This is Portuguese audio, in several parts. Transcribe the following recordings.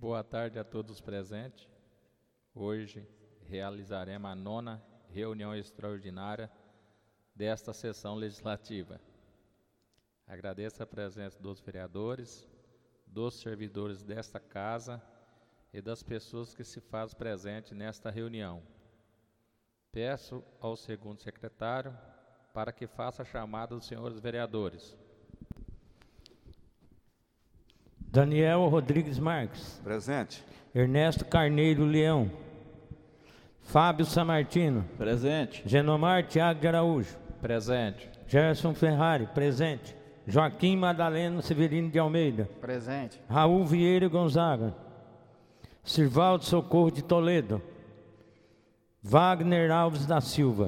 Boa tarde a todos presentes. Hoje realizaremos a 9ª reunião extraordinária desta sessão legislativa. Agradeço a presença dos vereadores, dos servidores desta casa e das pessoas que se fazem presente nesta reunião. Peço ao segundo secretário para que faça a chamada dos senhores vereadores. Daniel Rodrigues Marques. Presente. Ernesto Carneiro Leão. Fábio Samartino. Presente. Genomar Thiago de Araújo. Presente. Gerson Ferrari. Presente. Joaquim Madaleno Severino de Almeida. Presente. Raul Vieira Gonzaga. Sirvaldo Socorro de Toledo. Wagner Alves da Silva.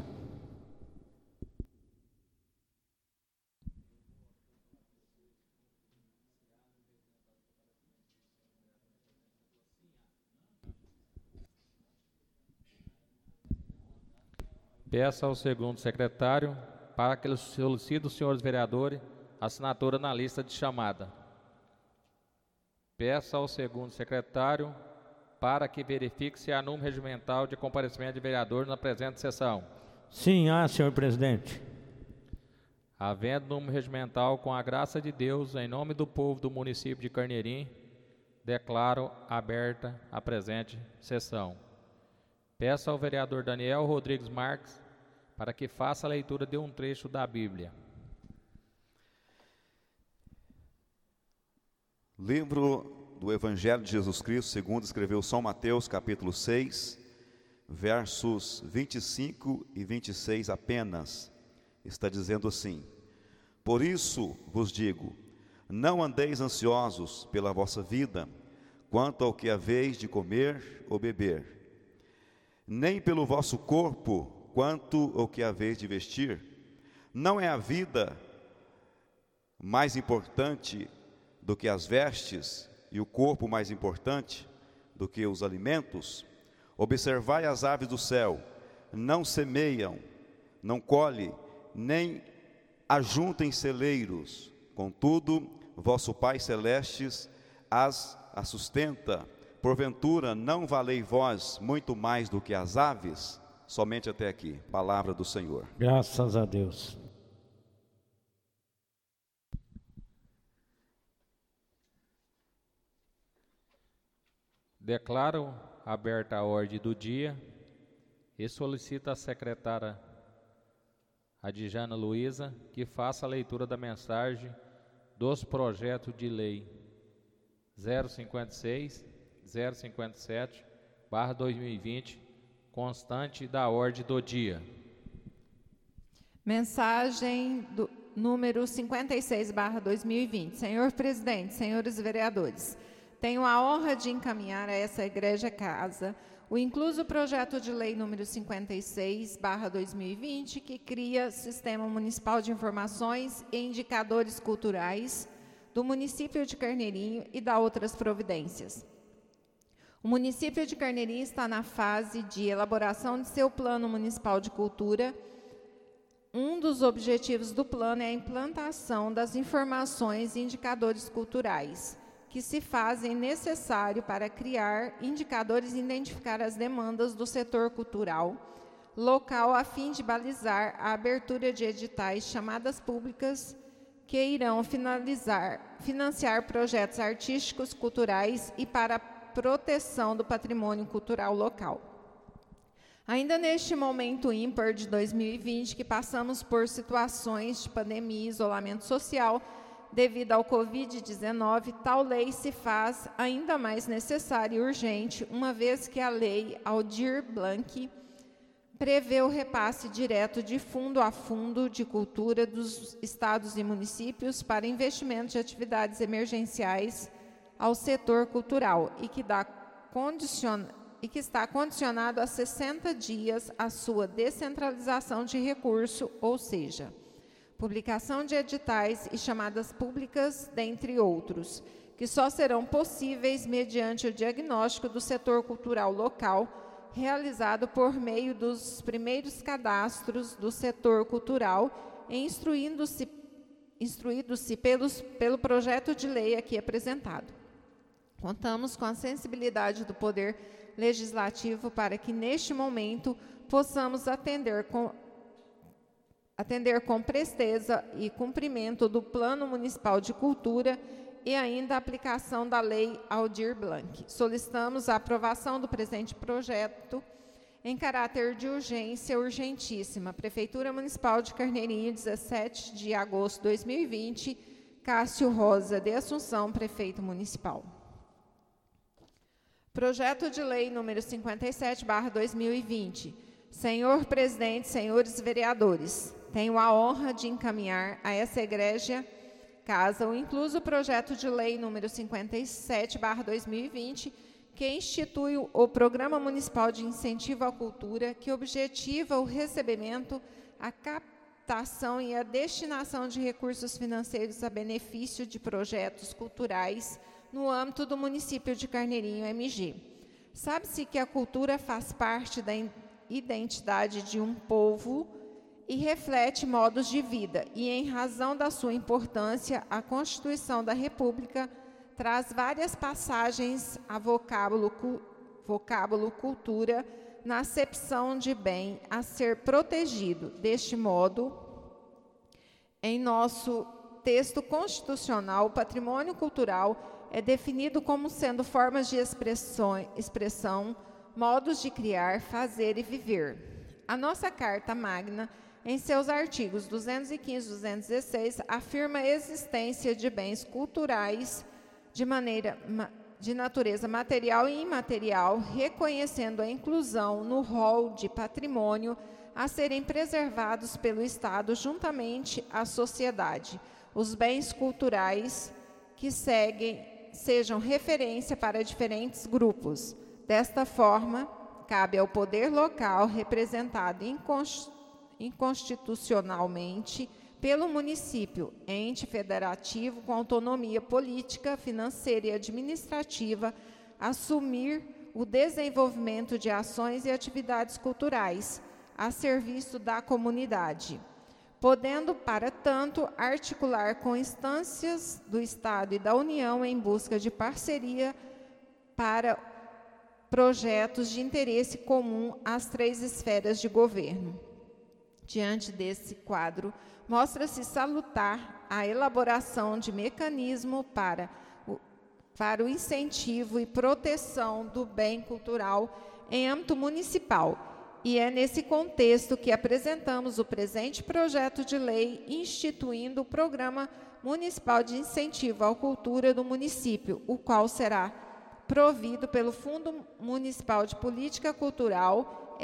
Peço ao segundo secretário para que ele solicite dos senhores vereadores a assinatura na lista de chamada. Peço ao segundo secretário para que verifique se há número regimental de comparecimento de vereadores na presente sessão. Sim, há, senhor presidente. Havendo número regimental, com a graça de Deus, em nome do povo do município de Carneirim, declaro aberta a presente sessão. Peço ao vereador Daniel Rodrigues Marques para que faça a leitura de um trecho da Bíblia. Livro do Evangelho de Jesus Cristo, segundo escreveu São Mateus, capítulo 6, versos 25 e 26 apenas. Está dizendo assim: Por isso vos digo, não andeis ansiosos pela vossa vida, quanto ao que haveis de comer ou beber, nem pelo vosso corpo, quanto ao que haveis de vestir. Não é a vida mais importante do que as vestes, e o corpo mais importante do que os alimentos? Observai as aves do céu, não semeiam, não colhem, nem ajuntem celeiros, contudo, vosso Pai Celestes as sustenta. Porventura, não valei vós muito mais do que as aves? Somente até aqui, palavra do Senhor. Graças a Deus. Declaro aberta a ordem do dia e solicito à secretária Adjana Luiza que faça a leitura da mensagem dos projetos de lei 056, 057/2020, constante da ordem do dia. Mensagem do número 56/2020. Senhor presidente, senhores vereadores, tenho a honra de encaminhar a essa igreja casa o incluso projeto de lei número 56/2020, que cria Sistema Municipal de Informações e Indicadores Culturais do município de Carneirinho e da outras providências. O município de Carneirinho está na fase de elaboração de seu Plano Municipal de Cultura. Um dos objetivos do plano é a implantação das informações e indicadores culturais, que se fazem necessário para criar indicadores e identificar as demandas do setor cultural local, a fim de balizar a abertura de editais chamadas públicas que irão financiar projetos artísticos, culturais e para a proteção do patrimônio cultural local. Ainda neste momento ímpar de 2020, que passamos por situações de pandemia e isolamento social devido ao Covid-19, tal lei se faz ainda mais necessária e urgente, uma vez que a Lei Aldir Blanc prevê o repasse direto de fundo a fundo de cultura dos estados e municípios para investimento de atividades emergenciais ao setor cultural e que está condicionado a 60 dias à sua descentralização de recurso, ou seja, publicação de editais e chamadas públicas, dentre outros, que só serão possíveis mediante o diagnóstico do setor cultural local, realizado por meio dos primeiros cadastros do setor cultural e instruído-se pelo projeto de lei aqui apresentado. Contamos com a sensibilidade do Poder Legislativo para que, neste momento, possamos atender com presteza e cumprimento do Plano Municipal de Cultura e ainda a aplicação da Lei Aldir Blanc. Solicitamos a aprovação do presente projeto em caráter de urgência urgentíssima. Prefeitura Municipal de Carneirinho, 17 de agosto de 2020, Cássio Rosa de Assunção, Prefeito Municipal. Projeto de Lei número 57/2020. Senhor Presidente, senhores vereadores, tenho a honra de encaminhar a essa egrégia casa o incluso projeto de lei número 57/2020, que institui o Programa Municipal de Incentivo à Cultura, que objetiva o recebimento, a captação e a destinação de recursos financeiros a benefício de projetos culturais no âmbito do município de Carneirinho, MG. Sabe-se que a cultura faz parte da identidade de um povo e reflete modos de vida, e em razão da sua importância, a Constituição da República traz várias passagens a vocábulo cultura na acepção de bem a ser protegido. Deste modo, em nosso texto constitucional, o patrimônio cultural é definido como sendo formas de expressão, modos de criar, fazer e viver. A nossa Carta Magna, em seus artigos 215 e 216, afirma a existência de bens culturais de natureza material e imaterial, reconhecendo a inclusão no rol de patrimônio a serem preservados pelo Estado juntamente à sociedade. Os bens culturais que seguem sejam referência para diferentes grupos. Desta forma, cabe ao poder local, representado inconstitucionalmente pelo município, ente federativo com autonomia política, financeira e administrativa, assumir o desenvolvimento de ações e atividades culturais a serviço da comunidade, podendo, para tanto, articular com instâncias do Estado e da União em busca de parceria para projetos de interesse comum às 3 esferas de governo. Diante desse quadro, mostra-se salutar a elaboração de mecanismo para o incentivo e proteção do bem cultural em âmbito municipal, e é nesse contexto que apresentamos o presente projeto de lei instituindo o Programa Municipal de Incentivo à Cultura do município, o qual será provido pelo Fundo Municipal de Política Cultural,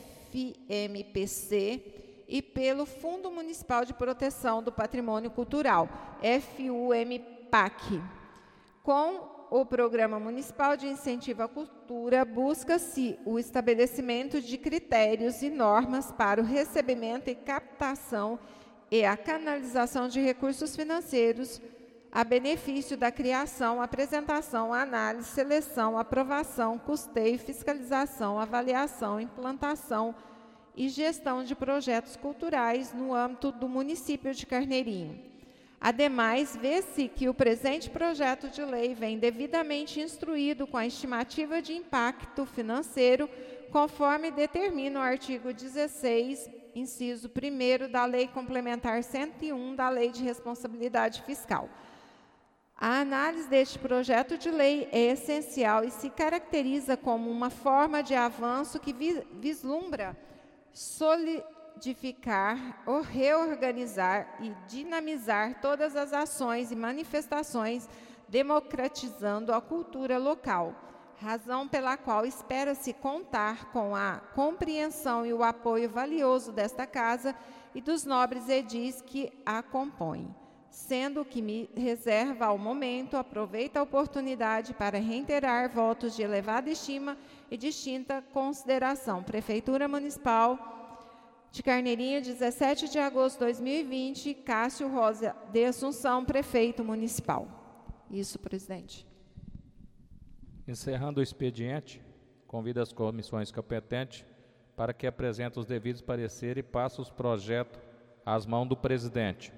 FMPC, e pelo Fundo Municipal de Proteção do Patrimônio Cultural, FUMPAC. Com o Programa Municipal de Incentivo à Cultura, busca-se o estabelecimento de critérios e normas para o recebimento e captação e a canalização de recursos financeiros a benefício da criação, apresentação, análise, seleção, aprovação, custeio, fiscalização, avaliação, implantação e gestão de projetos culturais no âmbito do município de Carneirinho. Ademais, vê-se que o presente projeto de lei vem devidamente instruído com a estimativa de impacto financeiro, conforme determina o artigo 16, inciso 1º da Lei Complementar 101 da Lei de Responsabilidade Fiscal. A análise deste projeto de lei é essencial e se caracteriza como uma forma de avanço que vislumbra solidificar, reorganizar e dinamizar todas as ações e manifestações, democratizando a cultura local, razão pela qual espera-se contar com a compreensão e o apoio valioso desta Casa e dos nobres edis que a compõem. Sendo que me reserva ao momento, aproveito a oportunidade para reiterar votos de elevada estima e distinta consideração. Prefeitura Municipal de Carneirinho, 17 de agosto de 2020, Cássio Rosa de Assunção, Prefeito Municipal. Isso, presidente. Encerrando o expediente, convido as comissões competentes para que apresentem os devidos pareceres e passem os projetos às mãos do presidente.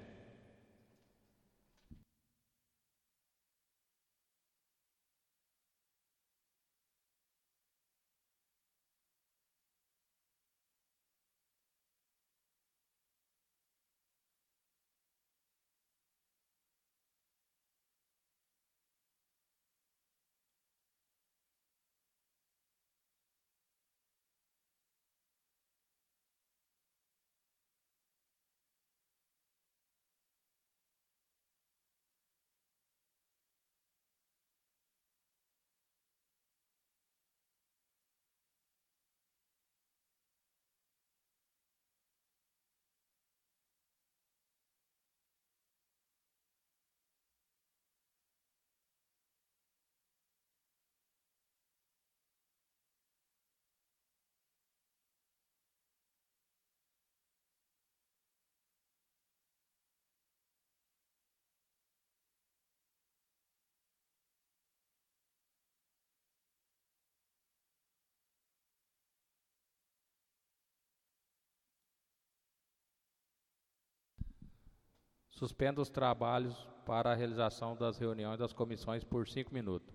Suspenda os trabalhos para a realização das reuniões das comissões por 5 minutos.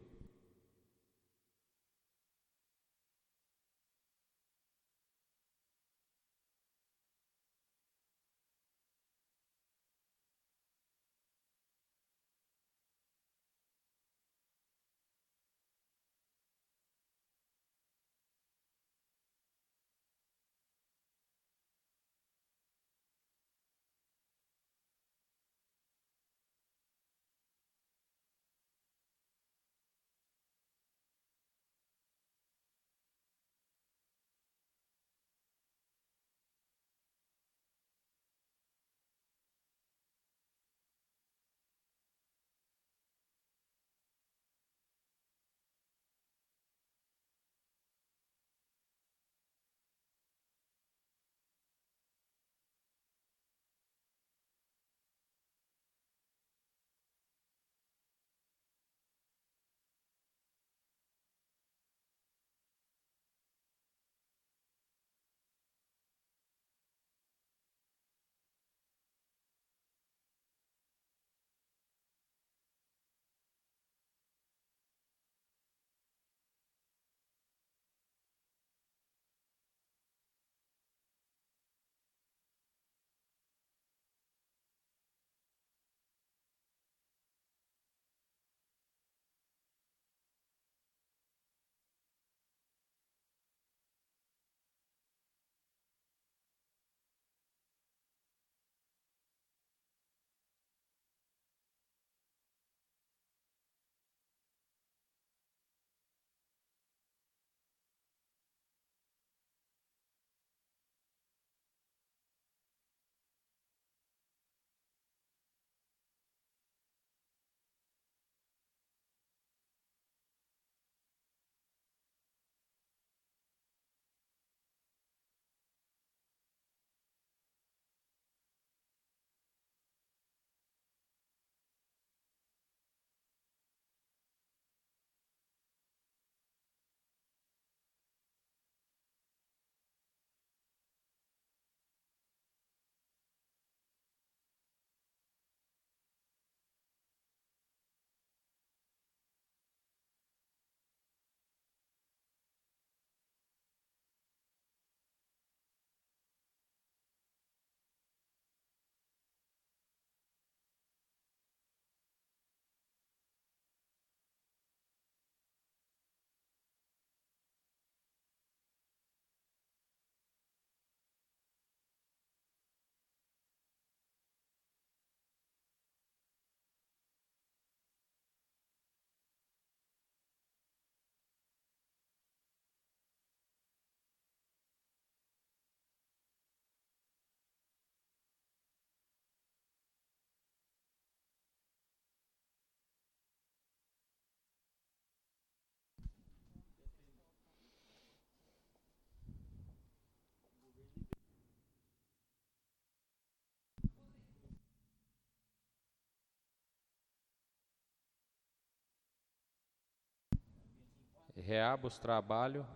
Reaba os trabalhos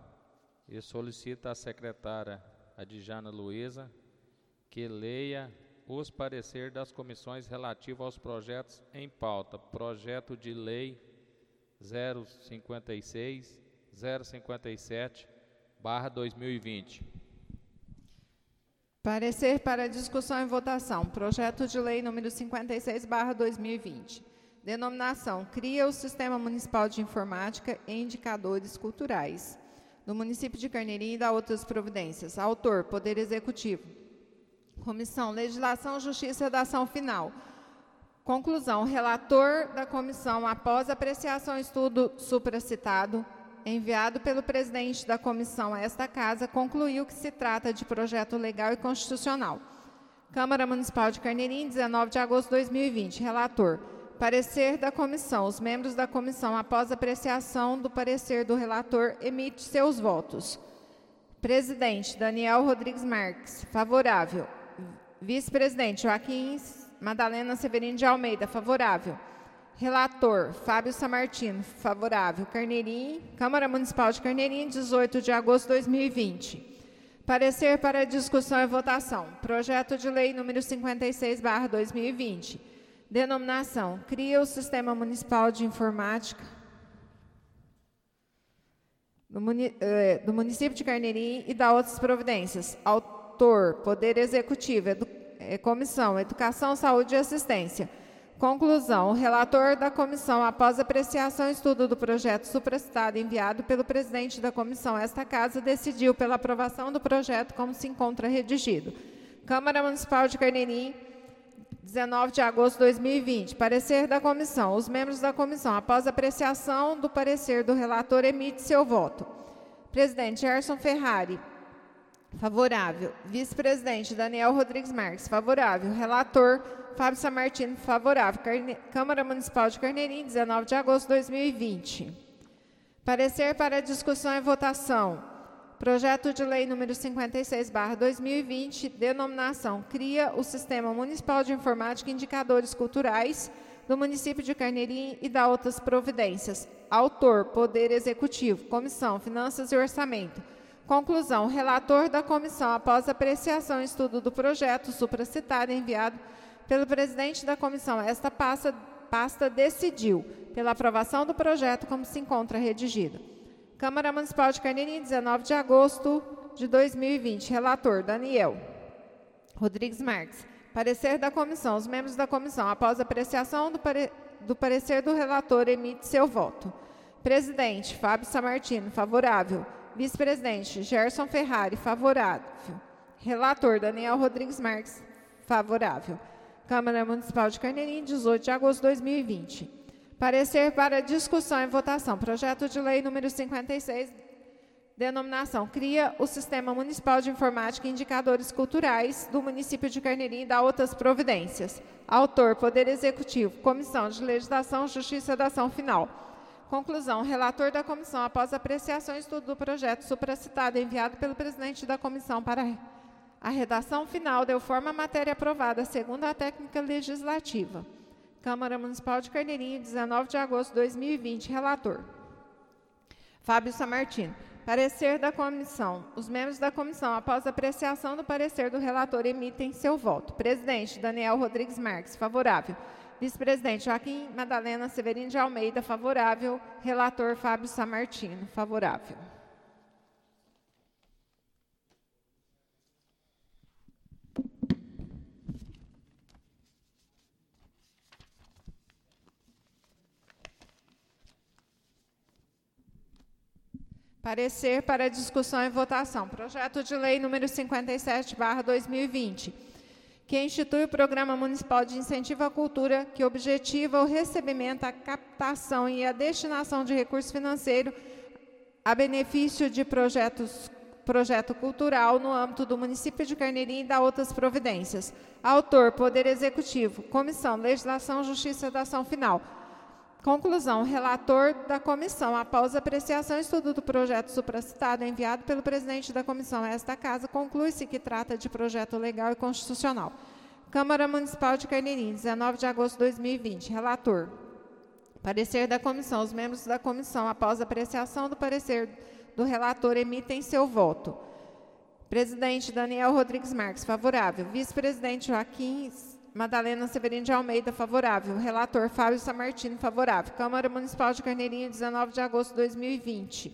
e solicita à secretária Adjana Luiza que leia os pareceres das comissões relativos aos projetos em pauta. Projeto de lei 056, 057/2020. Parecer para discussão e votação. Projeto de lei número 56/2020. Denominação: cria o Sistema Municipal de Informática e Indicadores Culturais do município de Carneirinho e dá outras providências. Autor: Poder Executivo. Comissão: Legislação, Justiça e Redação Final. Conclusão: relator da comissão, após apreciação e estudo supracitado, enviado pelo presidente da comissão a esta casa, concluiu que se trata de projeto legal e constitucional. Câmara Municipal de Carneirinho, 19 de agosto de 2020. Relator: parecer da comissão. Os membros da comissão, após apreciação do parecer do relator, emite seus votos. Presidente: Daniel Rodrigues Marques, favorável. Vice-presidente: Joaquim Madalena Severino de Almeida, favorável. Relator: Fábio Samartino, favorável. Carneirinho, Câmara Municipal de Carneirinho, 18 de agosto de 2020. Parecer para discussão e votação. Projeto de lei número 56/2020. Denominação: cria o Sistema Municipal de Informática do município de Carneirinho e dá outras providências. Autor: Poder Executivo. Comissão: Educação, Saúde e Assistência. Conclusão: o relator da comissão, após apreciação e estudo do projeto supracitado enviado pelo presidente da comissão a esta casa, decidiu pela aprovação do projeto como se encontra redigido. Câmara Municipal de Carneirinho, 19 de agosto de 2020. Parecer da comissão. Os membros da comissão, após apreciação do parecer do relator, emite seu voto. Presidente Gerson Ferrari, favorável. Vice-presidente Daniel Rodrigues Marques, favorável. Relator Fábio Samartino, favorável. Câmara Municipal de Carneirinho, 19 de agosto de 2020. Parecer para discussão e votação. Projeto de lei número 56/2020, denominação: cria o Sistema Municipal de Informática e Indicadores Culturais do município de Carneirinho e dá outras providências. Autor: Poder Executivo. Comissão: Finanças e Orçamento. Conclusão: o relator da comissão, após apreciação e estudo do projeto supracitado enviado pelo presidente da comissão, esta pasta decidiu pela aprovação do projeto como se encontra redigido. Câmara Municipal de Carneirinho, 19 de agosto de 2020. Relator: Daniel Rodrigues Marques. Parecer da comissão. Os membros da comissão, após apreciação do parecer do relator, emite seu voto. Presidente Fábio Samartino, favorável. Vice-presidente Gerson Ferrari, favorável. Relator Daniel Rodrigues Marques, favorável. Câmara Municipal de Carneirinho, 18 de agosto de 2020. Parecer para discussão e votação. Projeto de lei número 56, denominação: cria o Sistema Municipal de Informática e Indicadores Culturais do município de Carneirinho e dá outras providências. Autor: Poder Executivo. Comissão de Legislação, Justiça e Dação Final. Conclusão: o relator da comissão, após apreciação e estudo do projeto supracitado enviado pelo presidente da comissão para a redação final, deu forma à matéria aprovada segundo a técnica legislativa. Câmara Municipal de Carneirinho, 19 de agosto de 2020. Relator Fábio Samartino. Parecer da comissão. Os membros da comissão, após apreciação do parecer do relator, emitem seu voto. Presidente Daniel Rodrigues Marques, favorável. Vice-presidente Joaquim Madalena Severino de Almeida, favorável. Relator Fábio Samartino, favorável. Parecer para discussão e votação. Projeto de lei número 57/2020, que institui o Programa Municipal de Incentivo à Cultura, que objetiva o recebimento, a captação e a destinação de recursos financeiros a benefício de projeto cultural no âmbito do município de Carneirinho e dá outras providências. Autor: Poder Executivo. Comissão: Legislação, Justiça e Dação Final. Conclusão: o relator da comissão, após apreciação e estudo do projeto supracitado enviado pelo presidente da comissão a esta casa, conclui-se que trata de projeto legal e constitucional. Câmara Municipal de Carneirinho, 19 de agosto de 2020. Relator. Parecer da comissão. Os membros da comissão, após apreciação do parecer do relator, emitem seu voto. Presidente Daniel Rodrigues Marques, favorável. Vice-presidente Joaquim Madalena Severino de Almeida, favorável. Relator Fábio Samartino, favorável. Câmara Municipal de Carneirinho, 19 de agosto de 2020.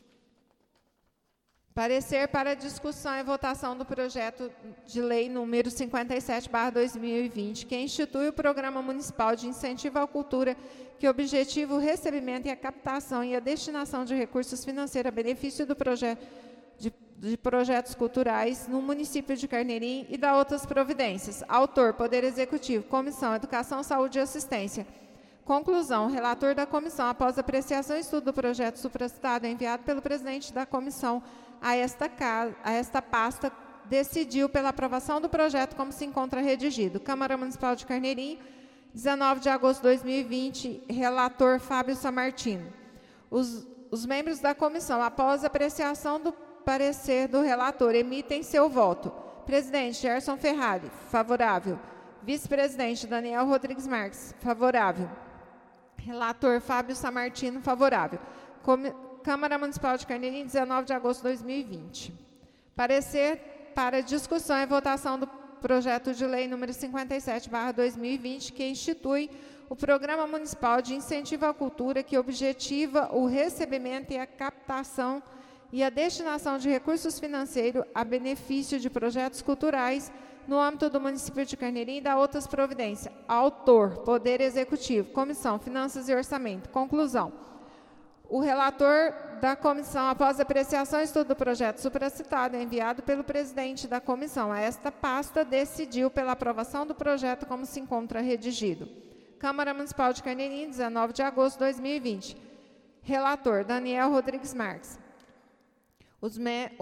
Parecer para discussão e votação do projeto de lei número 57/2020, que institui o Programa Municipal de Incentivo à Cultura, que objetiva o recebimento e a captação e a destinação de recursos financeiros a benefício do de projetos culturais no município de Carneirinho e dá outras providências. Autor: Poder Executivo. Comissão: Educação, Saúde e Assistência. Conclusão: o relator da comissão, após apreciação e estudo do projeto supracitado enviado pelo presidente da comissão a esta pasta, decidiu pela aprovação do projeto como se encontra redigido. Câmara Municipal de Carneirinho, 19 de agosto de 2020. Relator Fábio Samartino. Os membros da comissão, após apreciação do parecer do relator, emitem seu voto. Presidente Gerson Ferrari, favorável. Vice-presidente Daniel Rodrigues Marques, favorável. Relator Fábio Samartino, favorável. Câmara Municipal de Carneirinho, 19 de agosto de 2020. Parecer para discussão e votação do projeto de lei número 57/2020, que institui o Programa Municipal de Incentivo à Cultura, que objetiva o recebimento e a captação e a destinação de recursos financeiros a benefício de projetos culturais no âmbito do município de Carneirinho e da outras providências. Autor, Poder Executivo. Comissão, Finanças e Orçamento. Conclusão. O relator da comissão, após apreciação e estudo do projeto supracitado, enviado pelo presidente da comissão a esta pasta, decidiu pela aprovação do projeto como se encontra redigido. Câmara Municipal de Carneirinho, 19 de agosto de 2020. Relator, Daniel Rodrigues Marques. Os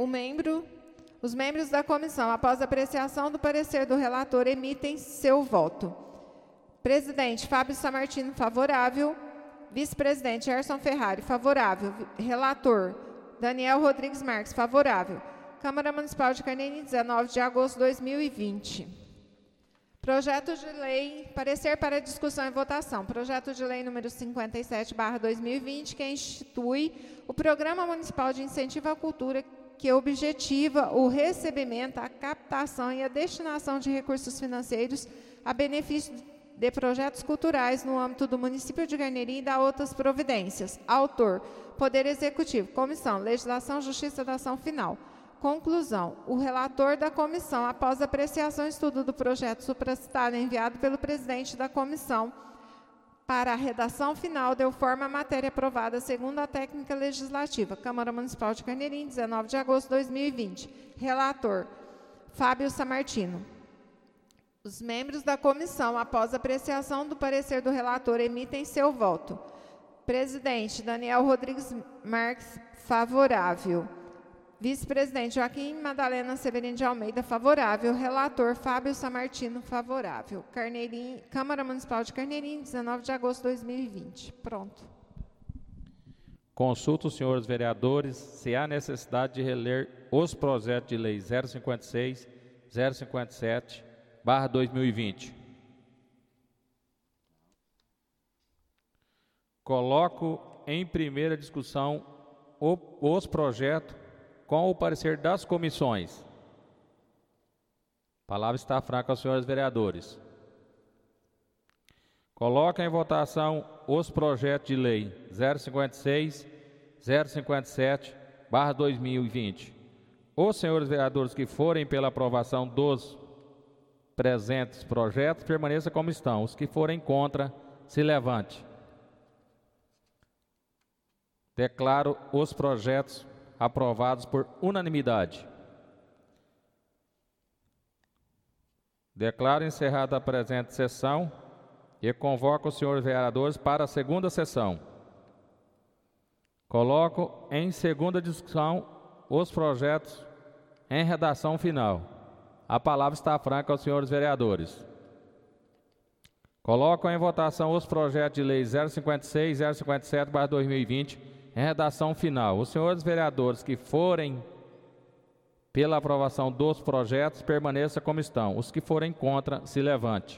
membros da comissão, após apreciação do parecer do relator, emitem seu voto. Presidente, Fábio Samartino, favorável. Vice-presidente, Erson Ferrari, favorável. Relator, Daniel Rodrigues Marques, favorável. Câmara Municipal de Carneirinho, 19 de agosto de 2020. Projeto de lei, parecer para discussão e votação. Projeto de lei número 57/2020, que institui o Programa Municipal de Incentivo à Cultura, que objetiva o recebimento, a captação e a destinação de recursos financeiros a benefício de projetos culturais no âmbito do município de Carneirinho e da outras providências. Autor, Poder Executivo. Comissão, Legislação, Justiça da Ação Final. Conclusão. O relator da comissão, após apreciação e estudo do projeto supracitado enviado pelo presidente da comissão para a redação final, deu forma à matéria aprovada segundo a técnica legislativa. Câmara Municipal de Carneirinho, 19 de agosto de 2020. Relator, Fábio Samartino. Os membros da comissão, após apreciação do parecer do relator, emitem seu voto. Presidente, Daniel Rodrigues Marques, favorável. Vice-presidente, Joaquim Madalena Severino de Almeida, favorável. Relator, Fábio Samartino, favorável. Câmara Municipal de Carneirinho, 19 de agosto de 2020. Pronto. Consulto os senhores vereadores se há necessidade de reler os projetos de lei 056, 057/2020. Coloco em primeira discussão os projetos com o parecer das comissões. A palavra está franca aos senhores vereadores. Coloco em votação os projetos de lei 056, 057/2020. Os senhores vereadores que forem pela aprovação dos presentes projetos, permaneçam como estão. Os que forem contra, se levante. Declaro os projetos aprovados por unanimidade. Declaro encerrada a presente sessão e convoco os senhores vereadores para a segunda sessão. Coloco em segunda discussão os projetos em redação final. A palavra está franca aos senhores vereadores. Coloco em votação os projetos de lei 056 e 057/2020 em redação final. Os senhores vereadores que forem pela aprovação dos projetos, permaneçam como estão. Os que forem contra, se levante.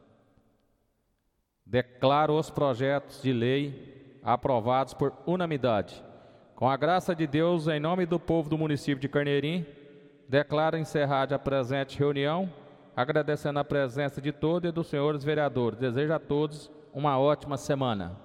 Declaro os projetos de lei aprovados por unanimidade. Com a graça de Deus, em nome do povo do município de Carneirinho, declaro encerrada a presente reunião, agradecendo a presença de todos e dos senhores vereadores. Desejo a todos uma ótima semana.